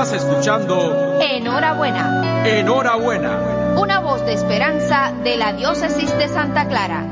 Estás escuchando Enhorabuena. Enhorabuena. Una voz de esperanza de la Diócesis de Santa Clara.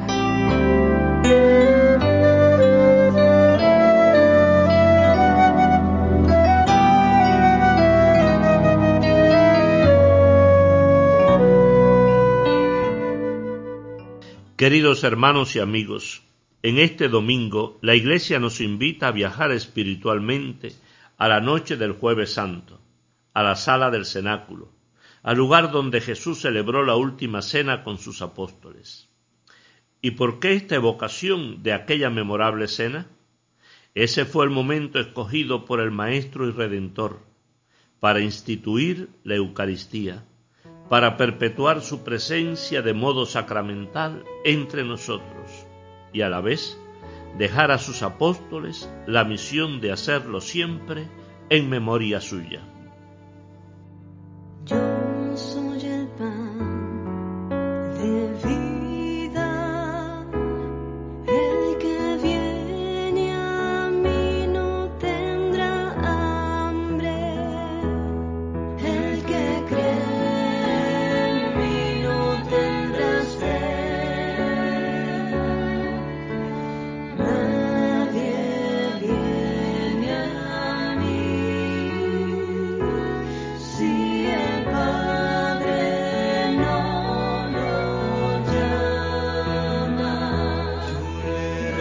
Queridos hermanos y amigos, en este domingo la Iglesia nos invita a viajar espiritualmente a la noche del Jueves Santo, a la sala del cenáculo, al lugar donde Jesús celebró la última cena con sus apóstoles. ¿Y por qué esta evocación de aquella memorable cena? Ese fue el momento escogido por el Maestro y Redentor para instituir la Eucaristía, para perpetuar su presencia de modo sacramental entre nosotros y a la vez dejar a sus apóstoles la misión de hacerlo siempre en memoria suya. Yo soy el pan de vida, el que viene a mí no tendrá hambre, el que cree en mí no tendrá sed. Nadie viene a mí si el Padre no lo llama. Yo le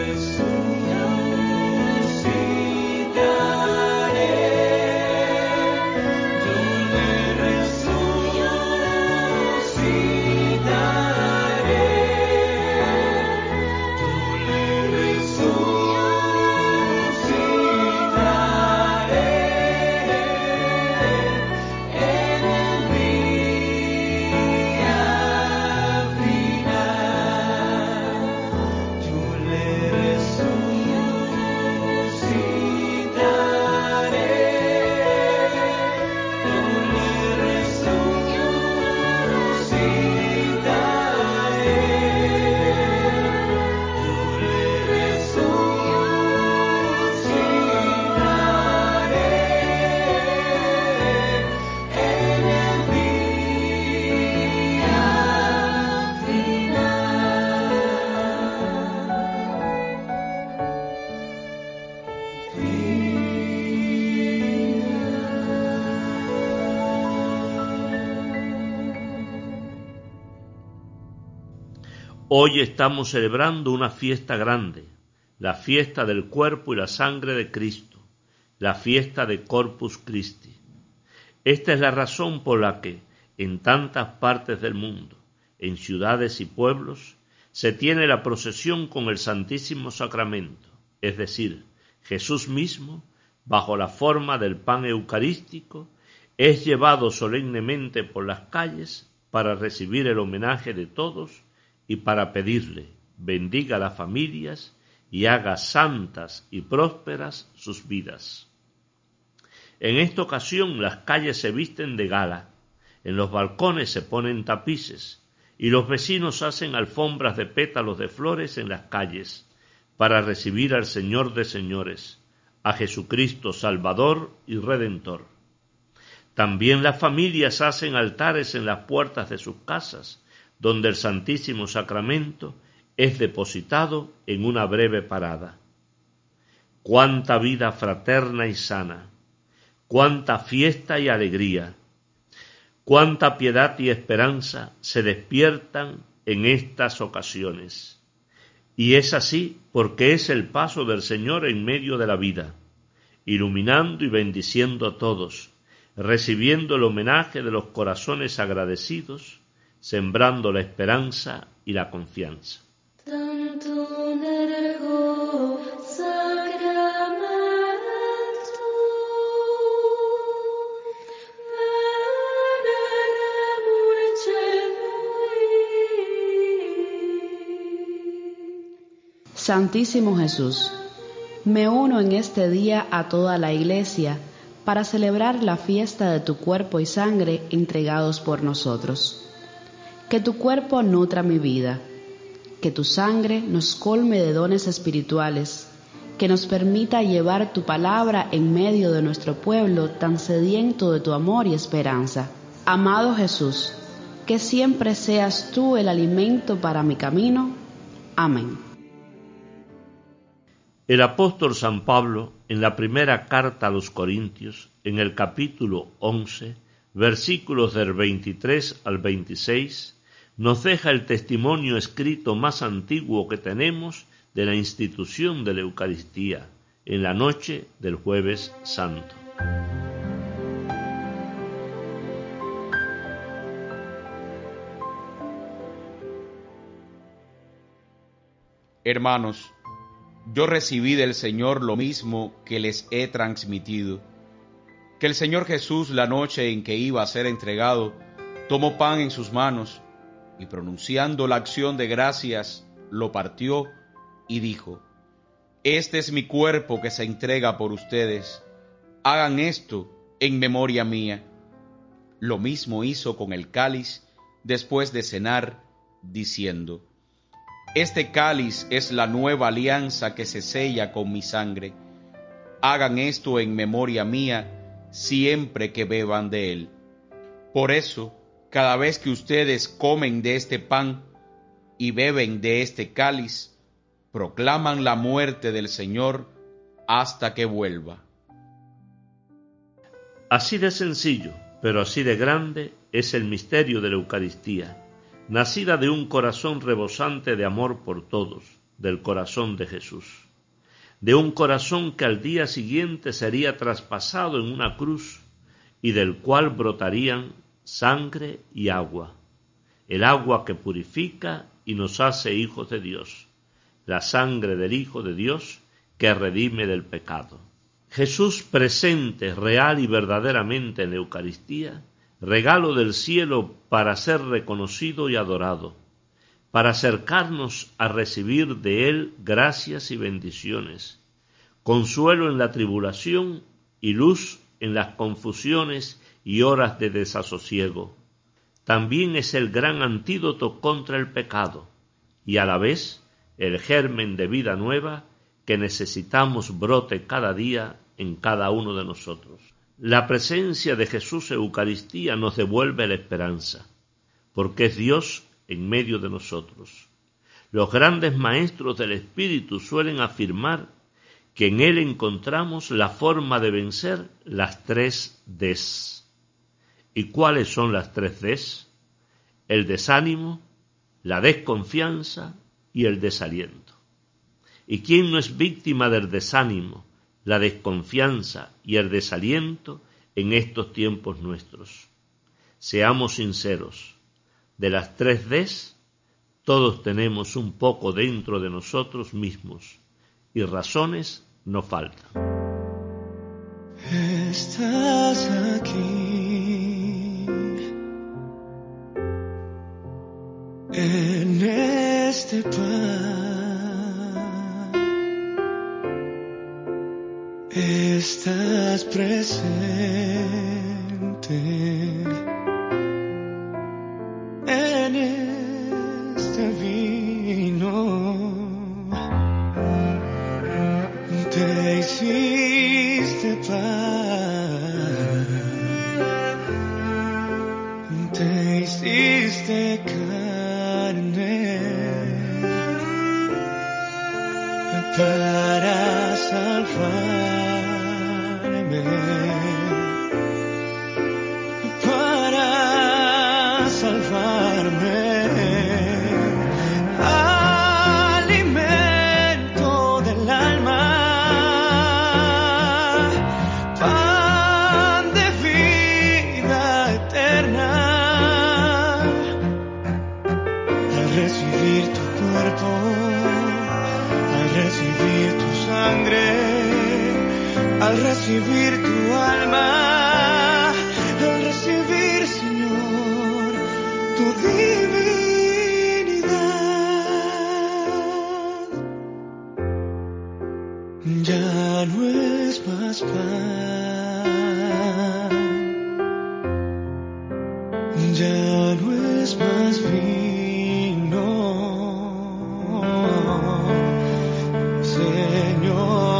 Hoy estamos celebrando una fiesta grande, la fiesta del cuerpo y la sangre de Cristo, la fiesta de Corpus Christi. Esta es la razón por la que, en tantas partes del mundo, en ciudades y pueblos, se tiene la procesión con el Santísimo Sacramento, es decir, Jesús mismo, bajo la forma del pan eucarístico, es llevado solemnemente por las calles para recibir el homenaje de todos y para pedirle bendiga las familias y haga santas y prósperas sus vidas. En esta ocasión las calles se visten de gala, en los balcones se ponen tapices y los vecinos hacen alfombras de pétalos de flores en las calles para recibir al Señor de señores, a Jesucristo Salvador y Redentor. También las familias hacen altares en las puertas de sus casas, donde el Santísimo Sacramento es depositado en una breve parada. Cuánta vida fraterna y sana, cuánta fiesta y alegría, cuánta piedad y esperanza se despiertan en estas ocasiones. Y es así porque es el paso del Señor en medio de la vida, iluminando y bendiciendo a todos, recibiendo el homenaje de los corazones agradecidos, sembrando la esperanza y la confianza. Santísimo Jesús, me uno en este día a toda la Iglesia para celebrar la fiesta de tu cuerpo y sangre entregados por nosotros. Que tu cuerpo nutra mi vida, que tu sangre nos colme de dones espirituales que nos permita llevar tu palabra en medio de nuestro pueblo tan sediento de tu amor y esperanza. Amado Jesús, que siempre seas tú el alimento para mi camino. Amén. El apóstol San Pablo, en la primera carta a los Corintios, en el capítulo 11, versículos del 23 al 26, nos deja el testimonio escrito más antiguo que tenemos de la institución de la Eucaristía en la noche del Jueves Santo. Hermanos, yo recibí del Señor lo mismo que les he transmitido, que el Señor Jesús, la noche en que iba a ser entregado, tomó pan en sus manos y, pronunciando la acción de gracias, lo partió y dijo: Este es mi cuerpo que se entrega por ustedes. Hagan esto en memoria mía. Lo mismo hizo con el cáliz después de cenar, diciendo: Este cáliz es la nueva alianza que se sella con mi sangre. Hagan esto en memoria mía siempre que beban de él. Por eso, cada vez que ustedes comen de este pan y beben de este cáliz, proclaman la muerte del Señor hasta que vuelva. Así de sencillo, pero así de grande, es el misterio de la Eucaristía, nacida de un corazón rebosante de amor por todos, del corazón de Jesús, de un corazón que al día siguiente sería traspasado en una cruz y del cual brotarían sangre y agua, el agua que purifica y nos hace hijos de Dios, la sangre del Hijo de Dios que redime del pecado. Jesús presente real y verdaderamente en la Eucaristía, regalo del cielo para ser reconocido y adorado, para acercarnos a recibir de Él gracias y bendiciones, consuelo en la tribulación y luz en las confusiones y horas de desasosiego. También es el gran antídoto contra el pecado y a la vez el germen de vida nueva que necesitamos brote cada día en cada uno de nosotros. La presencia de Jesús en Eucaristía nos devuelve la esperanza, porque es Dios en medio de nosotros. Los grandes maestros del Espíritu suelen afirmar que en Él encontramos la forma de vencer las 3 Ds. ¿Y cuáles son las 3 Ds? El desánimo, la desconfianza y el desaliento. ¿Y quién no es víctima del desánimo, la desconfianza y el desaliento en estos tiempos nuestros? Seamos sinceros, de las 3 Ds, todos tenemos un poco dentro de nosotros mismos y razones no faltan. Estás aquí, en este pan, estás presente en este vino, te hiciste pan, te hiciste carne para salvarme, para salvarme. Alimento del alma, pan de vida eterna. Al recibir tu cuerpo, al recibir tu sangre, al recibir tu alma, al recibir, Señor, tu divinidad, ya no es más pan, ya no es más vino, Señor.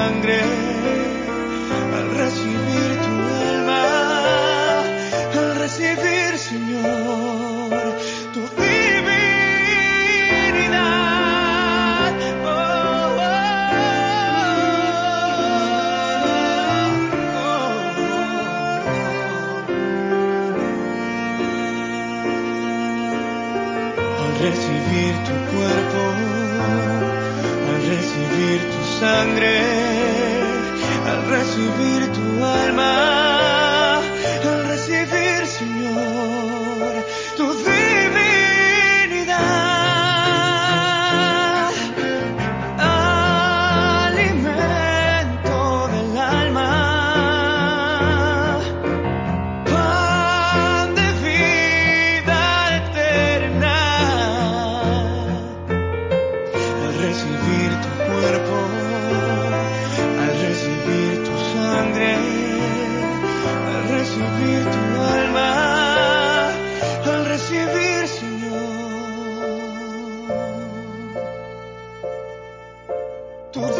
sangre, al recibir tu alma, al recibir, Señor, tu divinidad. Oh, oh, Al recibir tu cuerpo, al recibir tu sangre, al recibir tu alma, al recibir, Señor, tu divinidad, alimento del alma, pan de vida eterna. Al recibir tu cuerpo, al recibir tu sangre, al recibir tu alma, al recibir, Señor, tu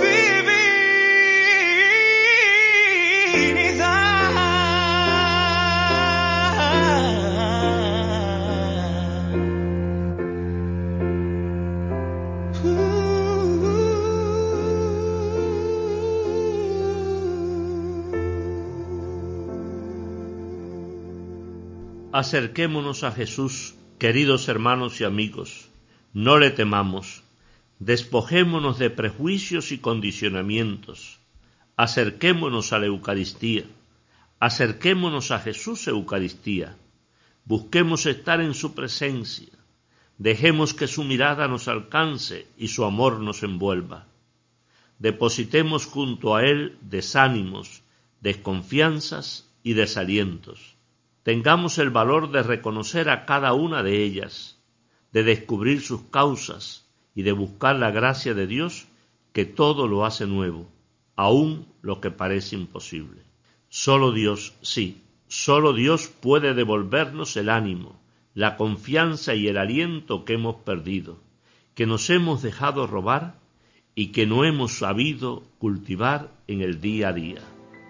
Acerquémonos a Jesús, queridos hermanos y amigos, no le temamos, despojémonos de prejuicios y condicionamientos, acerquémonos a la Eucaristía, acerquémonos a Jesús Eucaristía, busquemos estar en su presencia, dejemos que su mirada nos alcance y su amor nos envuelva. Depositemos junto a Él desánimos, desconfianzas y desalientos. Tengamos el valor de reconocer a cada una de ellas, de descubrir sus causas y de buscar la gracia de Dios que todo lo hace nuevo, aun lo que parece imposible. Solo Dios, sí, solo Dios puede devolvernos el ánimo, la confianza y el aliento que hemos perdido, que nos hemos dejado robar y que no hemos sabido cultivar en el día a día.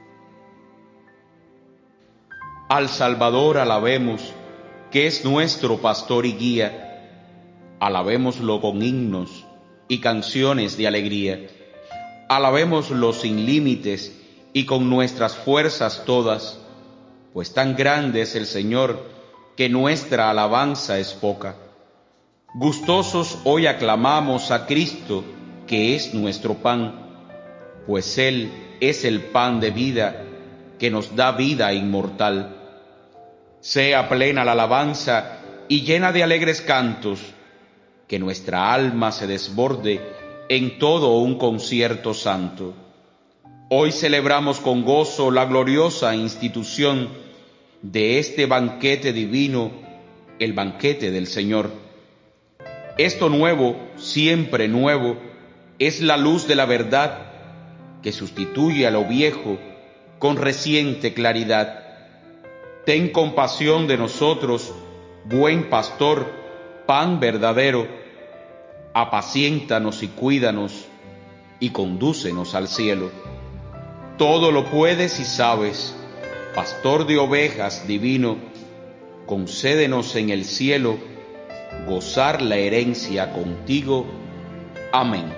Al Salvador alabemos, que es nuestro pastor y guía. Alabémoslo con himnos y canciones de alegría. Alabémoslo sin límites y con nuestras fuerzas todas, pues tan grande es el Señor que nuestra alabanza es poca. Gustosos hoy aclamamos a Cristo, que es nuestro pan, pues Él es el pan de vida que nos da vida inmortal. Sea plena la alabanza y llena de alegres cantos, que nuestra alma se desborde en todo un concierto santo. Hoy celebramos con gozo la gloriosa institución de este banquete divino, el banquete del Señor. Esto nuevo, siempre nuevo, es la luz de la verdad que sustituye a lo viejo con reciente claridad. Ten compasión de nosotros, buen pastor, pan verdadero. Apaciéntanos y cuídanos, y condúcenos al cielo. Todo lo puedes y sabes, pastor de ovejas divino, concédenos en el cielo gozar la herencia contigo. Amén.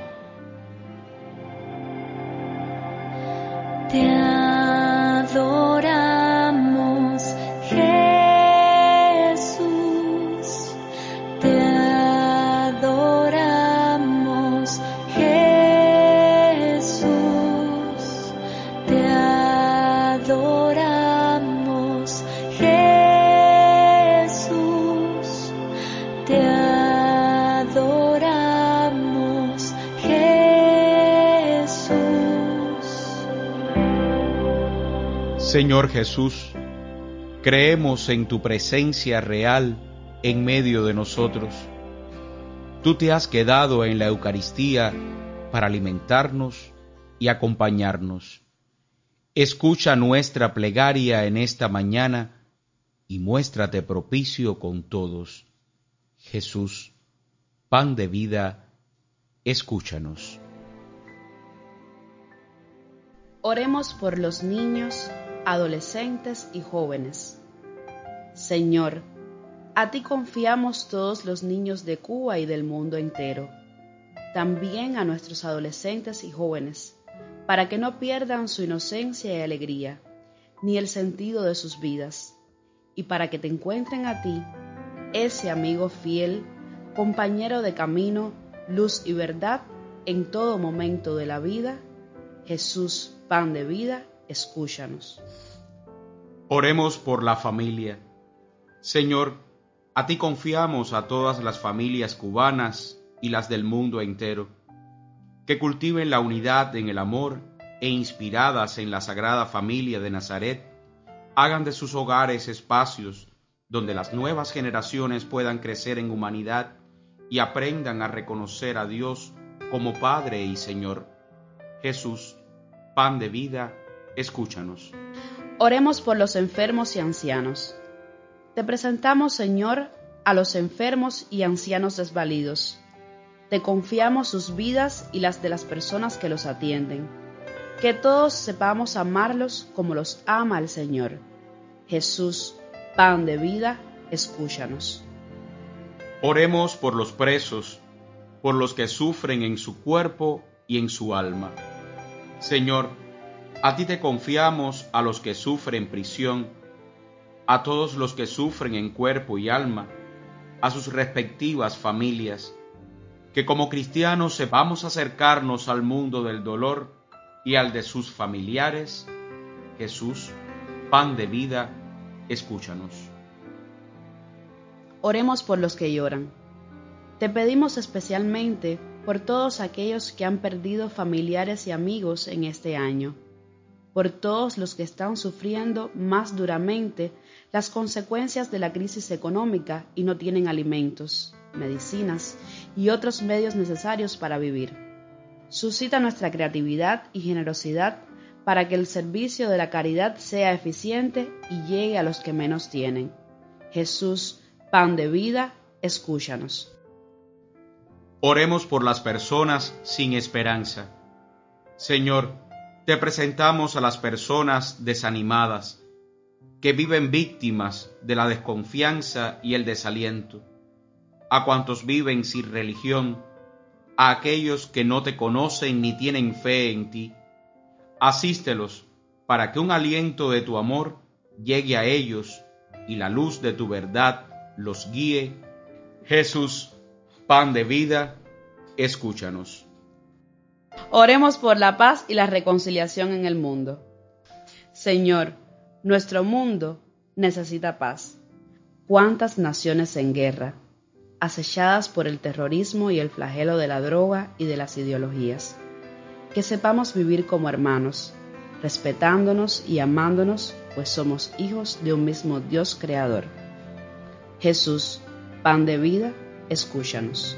Te adoramos, Jesús. Te adoramos, Jesús. Te adoramos, Jesús. Te adoramos, Jesús. Señor Jesús, creemos en tu presencia real en medio de nosotros. Tú te has quedado en la Eucaristía para alimentarnos y acompañarnos. Escucha nuestra plegaria en esta mañana y muéstrate propicio con todos. Jesús, pan de vida, escúchanos. Oremos por los niños, adolescentes y jóvenes. Señor, a ti confiamos todos los niños de Cuba y del mundo entero, también a nuestros adolescentes y jóvenes, para que no pierdan su inocencia y alegría, ni el sentido de sus vidas, y para que te encuentren a ti, ese amigo fiel, compañero de camino, luz y verdad en todo momento de la vida. Jesús, pan de vida, escúchanos. Oremos por la familia. Señor, a ti confiamos a todas las familias cubanas y las del mundo entero, que cultiven la unidad en el amor e inspiradas en la Sagrada Familia de Nazaret, hagan de sus hogares espacios donde las nuevas generaciones puedan crecer en humanidad y aprendan a reconocer a Dios como Padre y Señor. Jesús, pan de vida, escúchanos. Oremos por los enfermos y ancianos. Te presentamos, Señor, a los enfermos y ancianos desvalidos. Te confiamos sus vidas y las de las personas que los atienden. Que todos sepamos amarlos como los ama el Señor. Jesús, pan de vida, escúchanos. Oremos por los presos, por los que sufren en su cuerpo y en su alma. Señor, a ti te confiamos a los que sufren prisión, a todos los que sufren en cuerpo y alma, a sus respectivas familias, que como cristianos sepamos acercarnos al mundo del dolor y al de sus familiares. Jesús, pan de vida, escúchanos. Oremos por los que lloran. Te pedimos especialmente por todos aquellos que han perdido familiares y amigos en este año, por todos los que están sufriendo más duramente las consecuencias de la crisis económica y no tienen alimentos, medicinas y otros medios necesarios para vivir. Suscita nuestra creatividad y generosidad para que el servicio de la caridad sea eficiente y llegue a los que menos tienen. Jesús, pan de vida, escúchanos. Oremos por las personas sin esperanza. Señor, te presentamos a las personas desanimadas, que viven víctimas de la desconfianza y el desaliento, a cuantos viven sin religión, a aquellos que no te conocen ni tienen fe en ti. Asístelos para que un aliento de tu amor llegue a ellos y la luz de tu verdad los guíe. Jesús, pan de vida, escúchanos. Oremos por la paz y la reconciliación en el mundo. Señor, nuestro mundo necesita paz. ¿Cuántas naciones en guerra, acechadas por el terrorismo y el flagelo de la droga y de las ideologías? Que sepamos vivir como hermanos, respetándonos y amándonos, pues somos hijos de un mismo Dios creador. Jesús, pan de vida, escúchanos.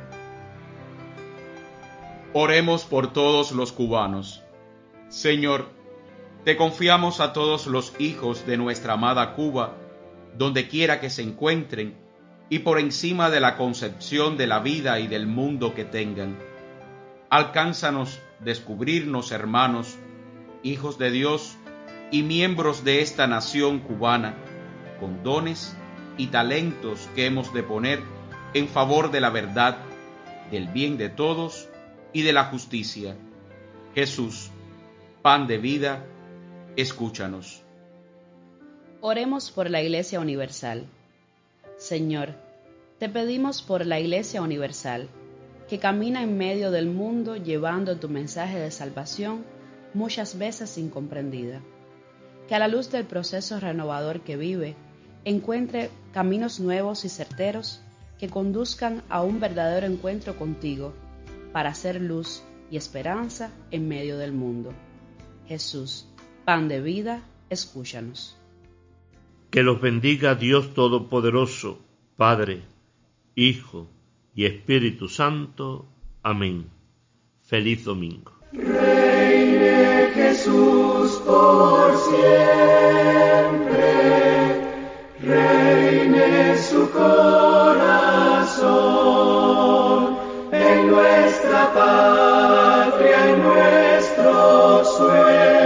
Oremos por todos los cubanos. Señor, te confiamos a todos los hijos de nuestra amada Cuba, donde quiera que se encuentren, y por encima de la concepción de la vida y del mundo que tengan. Alcánzanos descubrirnos hermanos, hijos de Dios y miembros de esta nación cubana, con dones y talentos que hemos de poner en favor de la verdad, del bien de todos y de la justicia. Jesús, pan de vida, escúchanos. Oremos por la Iglesia Universal. Señor, te pedimos por la Iglesia Universal, que camina en medio del mundo llevando tu mensaje de salvación muchas veces incomprendida. Que a la luz del proceso renovador que vive, encuentre caminos nuevos y certeros que conduzcan a un verdadero encuentro contigo, para hacer luz y esperanza en medio del mundo. Jesús, pan de vida, escúchanos. Que los bendiga Dios Todopoderoso, Padre, Hijo y Espíritu Santo. Amén. Feliz domingo. Reine Jesús por siempre, reine su corazón, en nuestra patria, en nuestro sueño.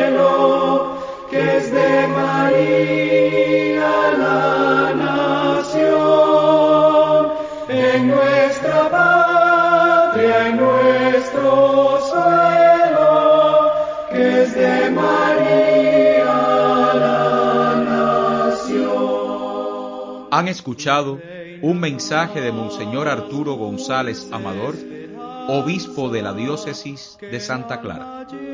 de María la nación. Han escuchado un mensaje de Monseñor Arturo González Amador, obispo de la diócesis de Santa Clara.